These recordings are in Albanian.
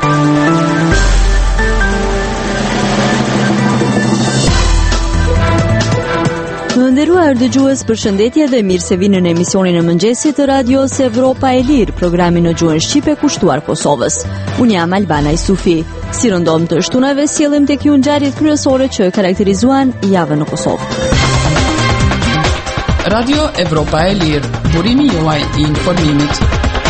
Të nderuar dëgjues, përshëndetje dhe mirë se vini në emisionin e mëngjesit të Radios Evropa e Lirë, programin në gjuhën shqipe kushtuar Kosovës. Unë jam Albana Isufi. Si rëndom të shtunave, sjellim tek ju ngjarjet kryesore që karakterizuan javën në Kosovë. Radio Evropa e Lirë, burimi juaj i informimit.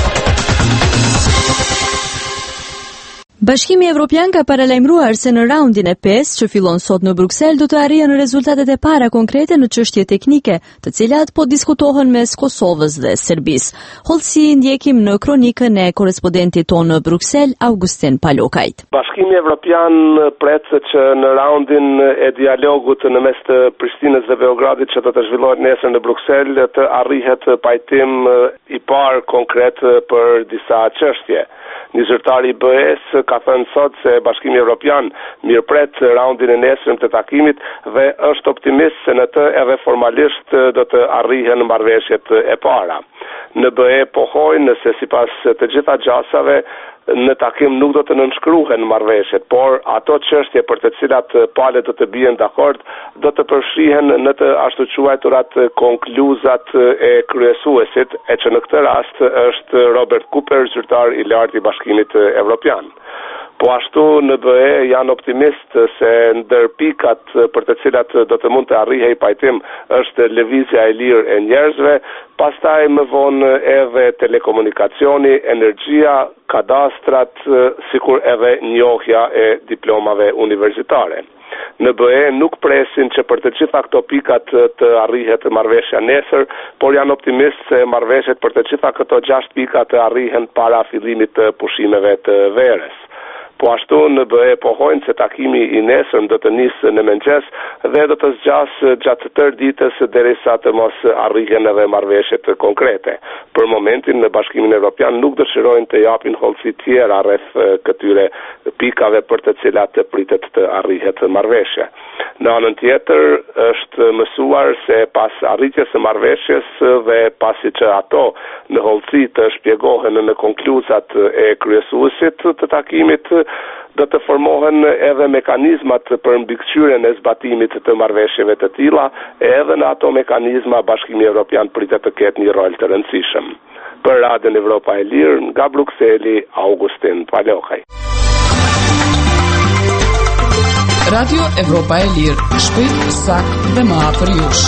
Bashkimi Evropian ka paralajmëruar se në raundin e 5 që fillon sot në Bruksel do të arrihen rezultatet e para konkrete në çështje teknike, të cilat po diskutohen mes Kosovës dhe Serbisë. Hollësi ndjekim në kronikën e korrespondentit tonë në Bruksel, Augustin Palokajt. Bashkimi Evropian pret që në raundin e dialogut në mes të Prishtinës dhe Beogradit që do të zhvillohet nesër në Bruksel të arrihet pajtim i parë konkret për disa çështje. Një zyrtar i BE-s ka thënë sot se Bashkimi Evropian mirëpret raundin e nesërm të takimit dhe është optimist se në të edhe formalisht do të arrihen marrëveshjet e para. Në BE pohojnë se sipas të gjitha gjasave në takim nuk do të nënshkruhen marrëveshjet, por ato çështje për të cilat palët do të bien dakord do të përfshihen në të ashtu quajturat konkluzat e kryesuesit, e që në këtë rast është Robert Cooper, zyrtar i lartë i Bashkimit Evropian. Po ashtu në BE janë optimist se ndër pikat për të cilat do të mund të arrihej pajtim është lëvizja e lirë e njerëzve, pastaj më vonë edhe telekomunikacioni, energjia, kadastrat, sikur edhe njohja e diplomave universitare. Në BE nuk presin që për të gjitha këto pikat të arrihet marrëveshja nesër, por janë optimist se marrëveshjet për të gjitha këto 6 pika të arrihen para fillimit të pushimeve të verës. Po ashtu në BE pohojnë se takimi i nesërm do të nisë në mëngjes dhe do të zgjasë gjatë tërë ditës derisa të mos arrihen edhe marrëveshjet konkrete. Për momentin në Bashkimin Evropian nuk dëshirojnë të japin hollësi tjera rreth këtyre pikave për të cilat pritet të arrihet marrëveshje. Në anën tjetër është mësuar se pas arritjes së marrëveshjes dhe pasi që ato në hollësi të shpjegohen në konkluzat e kryesuesit të takimit, do të formohen edhe mekanizmat për mbikëqyrjen e zbatimit të marrëveshjeve të tilla, edhe në ato mekanizma Bashkimi Evropian pritet të ketë një rol të rëndësishëm. Për Radion Evropa e Lirë, nga Brukseli, Augustin Palokaj. Radio Evropa e Lirë, shpejt, saktë dhe më afër jush.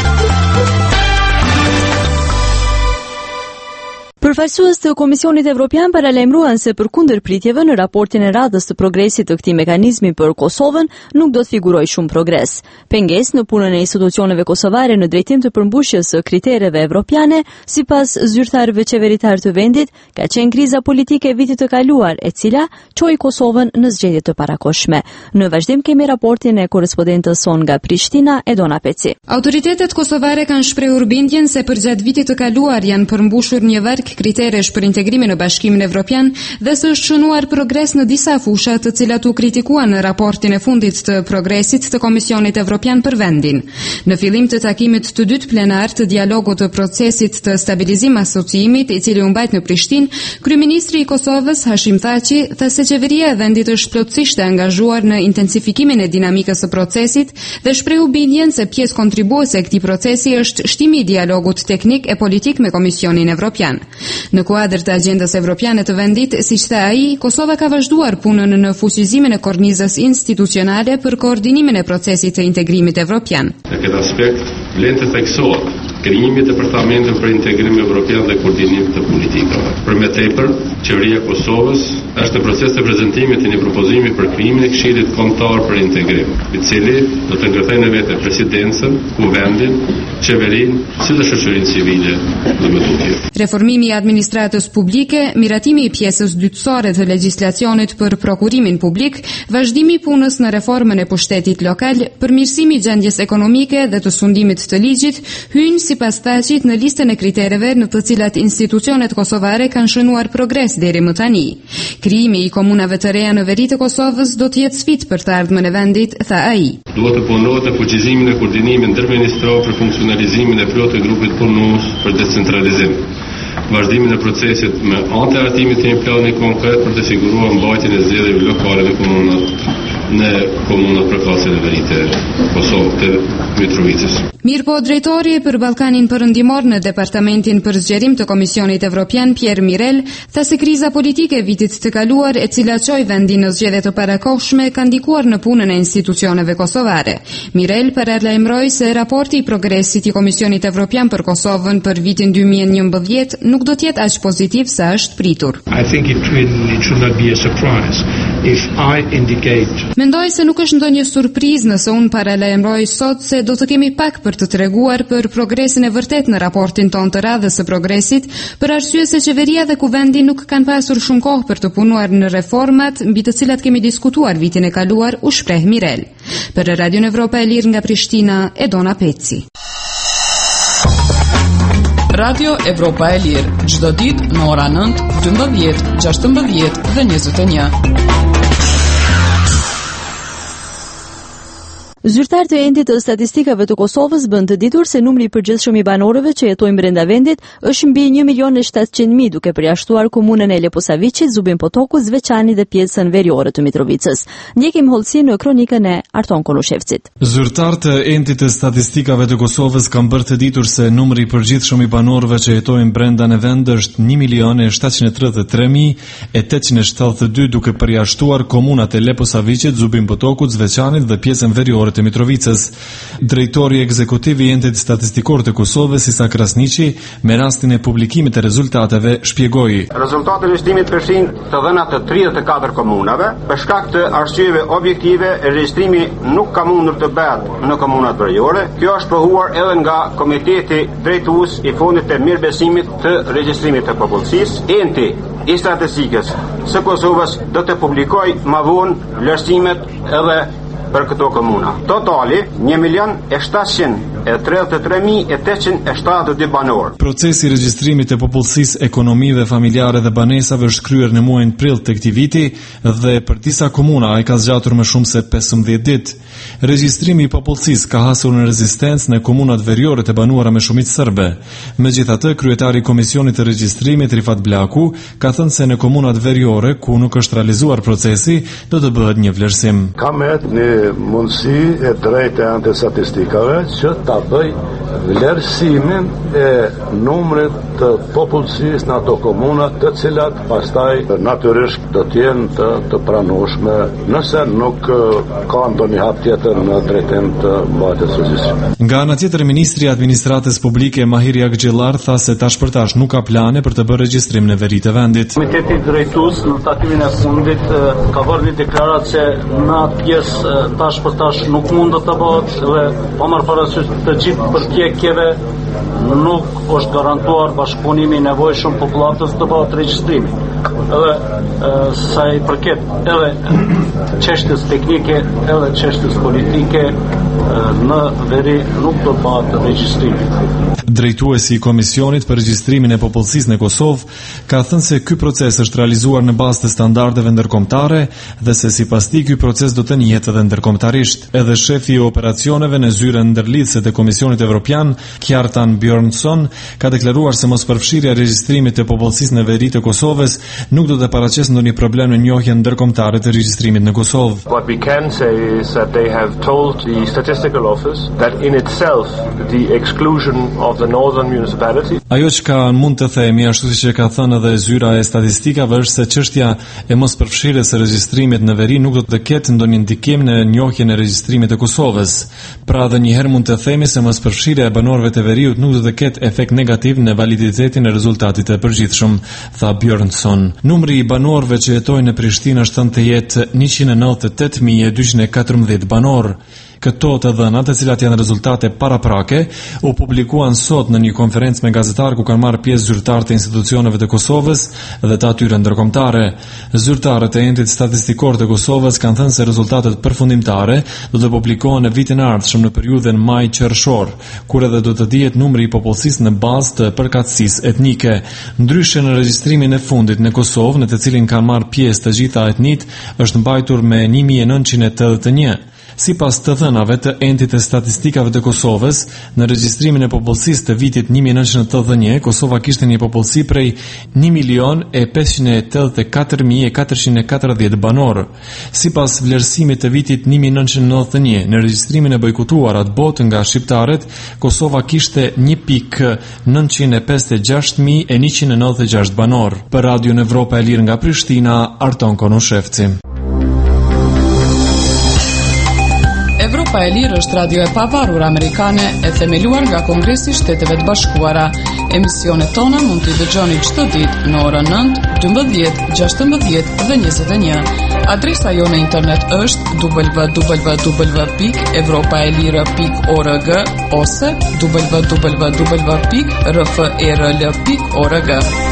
Përfaqësues të Komisionit Evropian paralajmëruan se përkundër pritjeve në raportin e radhës të progresit të këtij mekanizmi për Kosovën nuk do të figurojë shumë progres. Pengesë në punën e institucioneve kosovare në drejtim të përmbushjes së kritereve evropiane, sipas zyrtarëve qeveritar të vendit, ka qenë kriza politike e vitit të kaluar, e cila çoi Kosovën në zgjedhje të parakohshme. Në vazhdim kemi raportin e korrespondentës son nga Prishtina, Edona Peci. Autoritetet kosovare kanë shprehur bindjen se përgjatë vitit të kaluar janë përmbushur një varg kriteresh për integrimin në Bashkimin Evropian dhe së është shënuar progres në disa fusha të cilat u kritikuan në raportin e fundit të progresit të Komisionit Evropian për vendin. Në fillim të takimit të dytë plenar të dialogut të procesit të stabilizim asociimit, i cili u mbajt në Prishtinë, kryeministri i Kosovës Hashim Thaçi tha se qeveria e vendit është plotësisht e angazhuar në intensifikimin e dinamikës së procesit dhe shprehu bindjen se pjesë kontribuese e këtij procesi është shtimi i dialogut teknik e politik me Komisionin Evropian. Në kuadër të agjendës evropiane të vendit, siç tha ai, Kosova ka vazhduar punën në fuqizimin e kornizës institucionale për koordinimin e procesit të integrimit evropian. Në këtë aspekt, vlen të theksohet krijimi i departamentit për integrim evropian dhe koordinim të politikave. Për më tepër, qeveria e Kosovës është në proces të prezantimit të një propozimi për krijimin e Këshillit Kombëtar për Integrim, i cili do të ngërthejë në vete presidencën, kuvendin, qeverinë, si dhe shoqërinë civile dhe më të tjerë. Reformimi i administratës publike, miratimi i pjesës dytësore të legjislacionit për prokurimin publik, vazhdimi i punës në reformën e pushtetit lokal, përmirësimi i gjendjes ekonomike dhe të sundimit të ligjit, hyjnë sipas Thaçit në listën e kritereve në të cilat institucionet kosovare kanë shënuar progres deri më tani. Krijimi i komunave të reja në veri të Kosovës do të jetë sfidë për të ardhmen e vendit, tha ai. Duhet të punohet në fuqizimin e koordinimit ndërministror për funksionalizimin e plotë të grupit punës për decentralizim. vazhdimin e procesit me anë të hartimit të një plani konkret për të siguruar mbajtjen e zgjedhjeve lokale në komunat përkatëse të Veriut të Kosovës të Mitrovicës. Mirpo drejtori për Ballkanin Perëndimor në Departamentin për Zgjerim të Komisionit Evropian Pierre Mirel tha se kriza politike e vitit të kaluar, e cila çoi vendin në zgjedhje të parakohshme, ka ndikuar në punën e institucioneve kosovare. Mirel paralajmëroi se raporti i progresit i Komisionit Evropian për Kosovën për vitin 2011 nuk do të jetë aq pozitiv sa është pritur. I think it should not be a surprise if I indicate. Mendoj se nuk është ndonjë surprizë nëse unë paralajmëroj sot se do të kemi pak për të treguar për progresin e vërtet në raportin ton të radhës së progresit, për arsye se qeveria dhe kuvendi nuk kanë pasur shumë kohë për të punuar në reformat mbi të cilat kemi diskutuar vitin e kaluar, u shpreh Mirel. Për Radion Evropa e Lirë nga Prishtina, Edona Peci. Radio Evropa e Lirë, çdo ditë në ora 9, 12, 16 dhe 21. Zyrtar të endit të statistikave të Kosovës bën të ditur se numri i përgjithshëm i banorëve që jetojnë brenda vendit është mbi 1.700.000, duke përjashtuar komunën e Leposavicit, Zubin Potoku, Zveçani dhe pjesën veriore të Mitrovicës. Ndjekim hollësi në kronikën e Arton Konushevcit. Zyrtar të endit të statistikave të Kosovës kanë bërë të ditur se numri i përgjithshëm i banorëve që jetojnë brenda në vend është 1.733.872, duke përjashtuar komunat e Leposavicit, Zubin Potoku, Zveçanit dhe pjesën veriore të Mitrovicës. Drejtori ekzekutiv i endit statistikor të Kosovës, Isa Krasniqi, me rastin e publikimit të rezultateve shpjegoi. Rezultatet e registrimit përfshin të dhënat të 34 komunave. Për shkak të arsyeve objektive, regjistrimi nuk ka mundur të bëhet në komunat veriore. Kjo është pohuar edhe nga Komiteti Drejtues i Fondit të Mirëbesimit të Regjistrimit të Popullsisë. Enti i statistikës së Kosovës do të publikojë më vonë vlerësimet edhe për këto komuna. Totali 1.733.872 banor. Procesi i regjistrimit të popullsisë, ekonomive familjare dhe banesave është kryer në muajin prill të këtij viti dhe për disa komuna ai ka zgjatur më shumë se 15 ditë. Regjistrimi i popullsisë ka hasur në rezistencë në komunat veriore të banuara me shumicë serbe. Megjithatë, kryetari i Komisionit të Regjistrimit, Rifat Blaku, ka thënë se në komunat veriore ku nuk është realizuar procesi, do të bëhet një vlerësim. Mundësi e drejtë e ante statistikave që ta bëj vlerësimin e numrit të popullsisë në ato komuna, të cilat pastaj natyrisht do të jenë të pranueshme nëse nuk ka ndonjë hap tjetër në drejtim të mbajtjes së regjistrimit. Nga ana tjetër, ministri i Administratës Publike Mahir Jagxhellar tha se tash për tash nuk ka plane për të bërë regjistrim në veri të vendit. Komiteti drejtues në takimin e fundit ka bërë një deklaratë se në atë pjesë tash për tash nuk mund të bëhet dhe pa marrë parasysh të gjithë përpjekjeve nuk është garantuar bashkëpunimi i nevojshëm popullatës të bëhet regjistrimi. Edhe sa i përket edhe çështjes teknike edhe çështjes politike në veri nuk do të bëhet regjistrimi. Drejtuesi i Komisionit për Regjistrimin e Popullsisë në Kosovë ka thënë se ky proces është realizuar në bazë të standardeve ndërkombëtare dhe se sipas tij ky proces do të njihet edhe ndërkombëtarisht. Edhe shefi i operacioneve në zyrën ndërlidhëse të Komisionit Evropian, Kjartan Bjornsson, ka deklaruar se mospërfshirja e regjistrimit të popullsisë në veri të Kosovës nuk do të paraqesë ndonjë problem në njohjen ndërkombëtare të regjistrimit në Kosovë. What we can say is that they have told the statistical office that in itself the exclusion of the northern municipality. Ajo që mund të themi, ashtu siç e ka thënë edhe zyra e statistikave, është se çështja e mospërfshirjes së regjistrimit në veri nuk do të ketë ndonjë ndikim në njohjen e regjistrimit të Kosovës. Pra edhe një herë mund të themi se mospërfshirja e banorëve të veriut nuk do të ketë efekt negativ në validitetin e rezultatit të përgjithshëm, tha Bjornsson. Numri i banorëve që jetojnë në Prishtinë është thënë të jetë 198.214 banorë. Këto të dhënat, të cilat janë rezultate paraprake, u publikuan sot në një konferencë me gazetarë ku kanë marrë pjesë zyrtarë të institucioneve të Kosovës dhe të atyre ndërkombëtare. Zyrtarët e endit statistikor të Kosovës kanë thënë se rezultatet përfundimtare do të publikohen në vitin e ardhshëm në periudhën maj-qershor, kur edhe do të dihet numri i popullsisë në bazë të përkatësisë etnike. Ndryshe në regjistrimin e fundit në Kosovë, në të cilin kanë marrë pjesë të gjitha etnitë, është mbajtur me 1981. Sipas të dhënave të Entit të Statistikave të Kosovës, në regjistrimin e popullsisë të vitit 1981, Kosova kishte një popullsi prej 1.584.440 banor. Sipas vlerësimit të vitit 1991, në regjistrimin e bojkotuar atë botë nga shqiptarët, Kosova kishte 1.956.196 banor. Për Radion Evropa e Lirë nga Prishtina, Arton Konushevci. Evropa e Lirë është radio e pavarur amerikane e themeluar nga Kongresi i Shteteve të Bashkuara. Emisionet tona mund t'i dëgjoni çdo ditë në orën 9, 12, 16 dhe 21. Adresa jone internet është www.evropaelire.org ose www.rferl.org.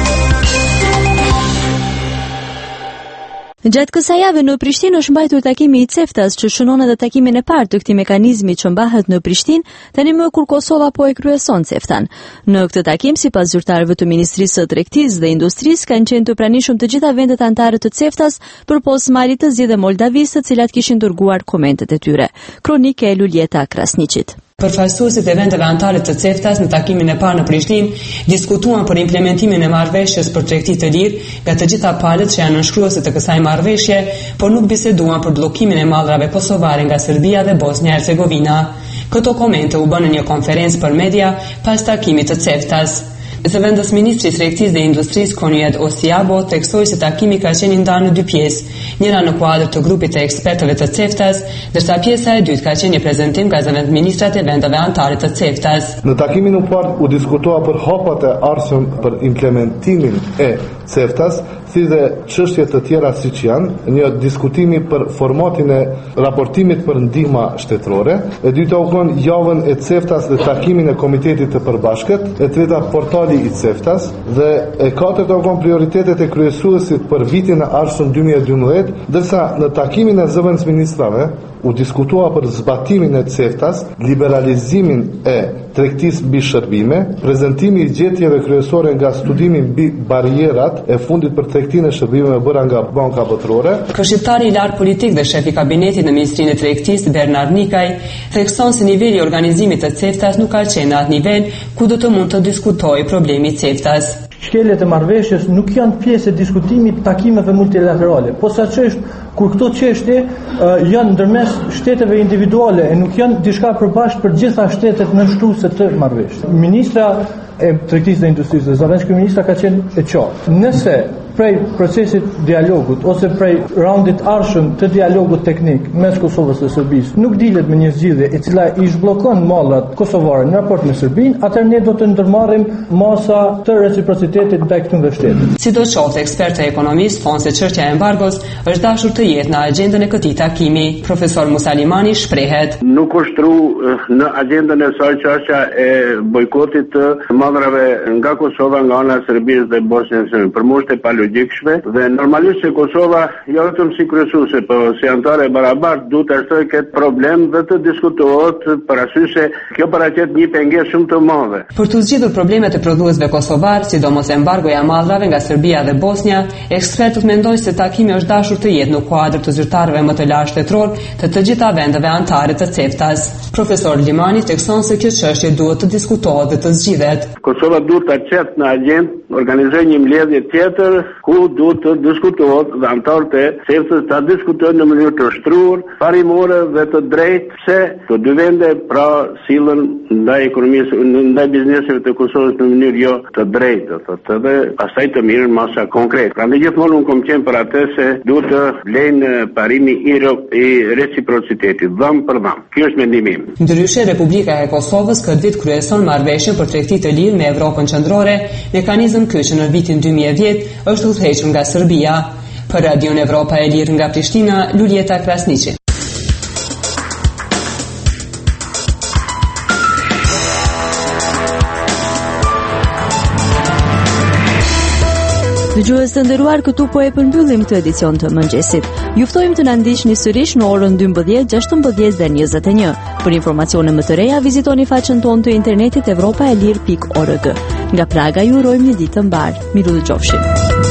Gjatë kësaj jave në Prishtinë është mbajtur takimi i CEFTA-s që shënon edhe takimin e parë të këtij mekanizmi që mbahet në Prishtinë, tani më kur Kosova po e kryeson CEFTA-n. Në këtë takim, sipas zyrtarëve të Ministrisë së Tregtisë dhe Industrisë, kanë qenë të pranishëm të gjitha vendet anëtare të CEFTA-s, përpos Malit të Zi dhe Moldavisë, të cilat kishin dërguar komentet e tyre. Kronikë e Luljeta Krasniqit. Përfaqësuesit e vendeve anëtare të CEFTA-s në takimin e parë në Prishtinë diskutuan për implementimin e marrëveshjes për tregti të lirë nga të gjitha palët që janë nënshkruese të kësaj marrëveshje, por nuk biseduan për bllokimin e mallrave kosovare nga Serbia dhe Bosnia-Hercegovina. Këto komente u bën në një konferencë për media pas takimit të CEFTA-s. Zëvendës Ministri i Tregtisë dhe Industrisë Konjed Osiabo theksoi se takimi ka qenë ndarë në dy pjesë, njëra në kuadër të grupit të ekspertëve të CEFTA-s, ndërsa pjesa e dytë ka qenë një prezantim nga zëvendëministrat e vendeve anëtare të CEFTA-s. Në takimin e parë u diskutua për hapat e ardhshëm për implementimin e CEFTA-s, si dhe çështje të tjera siç janë, një diskutimi për formatin e raportimit për ndihma shtetërore, e dyta u kon javën e CEFTA-s dhe takimin e Komitetit të Përbashkët, e treta portali i CEFTA-s dhe e katërta u kon prioritetet e kryesuesit për vitin e ardhshëm 2012, ndërsa në takimin e zëvendësministrave u diskutua për zbatimin e CEFTA-s, liberalizimin e tregtisë mbi shërbime, prezantimi i gjetjeve kryesore nga studimi mbi barrierat e fundit për tregtinë e shërbimeve bëra nga Banka Botërore. Këshilltari i lartë politik dhe shefi i kabinetit në Ministrinë e Tregtisë, Bernard Nikaj, thekson se niveli i organizimit të CEFTA-s nuk ka qenë në atë nivel ku do të mund të diskutojë problemi i CEFTA-s. Shkeljet e marrëveshjes nuk janë pjesë e diskutimit të takimeve multilaterale, posaçërisht kur këto çështje janë ndërmes shteteve individuale e nuk janë diçka përbashkët për gjitha shtetet nënshtruese të marrëveshjes. Ministra e Tregtisë dhe Industrisë, zavetshëm ministra ka qenë e qartë. Nëse prej procesit dialogut ose prej raundit arshëm të dialogut teknik mes Kosovës dhe Serbisë nuk dilet me një zgjidhje e cila i zhbllokon mallrat kosovare në raport me Serbinë, atëherë ne do të ndërmarrim masa të reciprocitetit ndaj këtyre shteteve. Sidoqoftë, ekspertë ekonomistë thonë se çështja e embargos është dashur të jetë në agjendën e këtij takimi. Profesor Musalimani shprehet: Nuk është tru në agjendën e saj çështja e bojkotit të mallrave nga Kosova nga ana e Serbisë dhe Bosnjës. Për mua është e palogjikshme dhe normalisht se Kosova jo vetëm si kryesuese, por si anëtare e barabartë duhet të shtojë këtë problem dhe të diskutohet për arsye se kjo paraqet një pengesë shumë të madhe. Për të zgjidhur problemet e prodhuesve kosovar, sidomos embargoja e mallrave nga Serbia dhe Bosnia, ekspertët mendojnë se takimi është dashur të jetë në kuadër të zyrtarëve më të lartë shtetëror të të gjitha vendeve anëtare të CEFTA-s. Profesor Limani thekson se kjo çështje duhet të diskutohet dhe të zgjidhet. Kosova duhet ta çetë në agjendë, organizojë një mbledhje tjetër ku duhet të diskutohet dhe anëtarët e CEFTA-s ta diskutojnë në mënyrë të shtruar, parimore dhe të drejtë se të dy vende pra sillen ndaj ekonomisë, ndaj bizneseve të Kosovës në mënyrë jo të drejtë, dhe pastaj të mirën masa konkrete. Prandaj gjithmonë unë kam qenë për atë se duhet të vlejnë parimi i reciprocitetit, dham për dham. Ky është mendimi im. Ndryshe, Republika e Kosovës këtë vit kryeson marrëveshjen për tregti të lirë me Evropën Qendrore, mekanizëm ky që në vitin 2010 është udhëhequr nga Serbia. Për Radion Evropa e Lirë nga Prishtina, Luljeta Krasniqi. Dëgjues të nderuar, këtu po e përmbyllim këtë edicion të mëngjesit. Ju ftojmë të na ndiqni sërish në orën 12, 16 dhe 21. Për informacione më të reja, vizitoni faqen tonë të internetit evropaelir.org. Nga Praga ju urojmë një ditë të mbar. Miru dëgjofshim.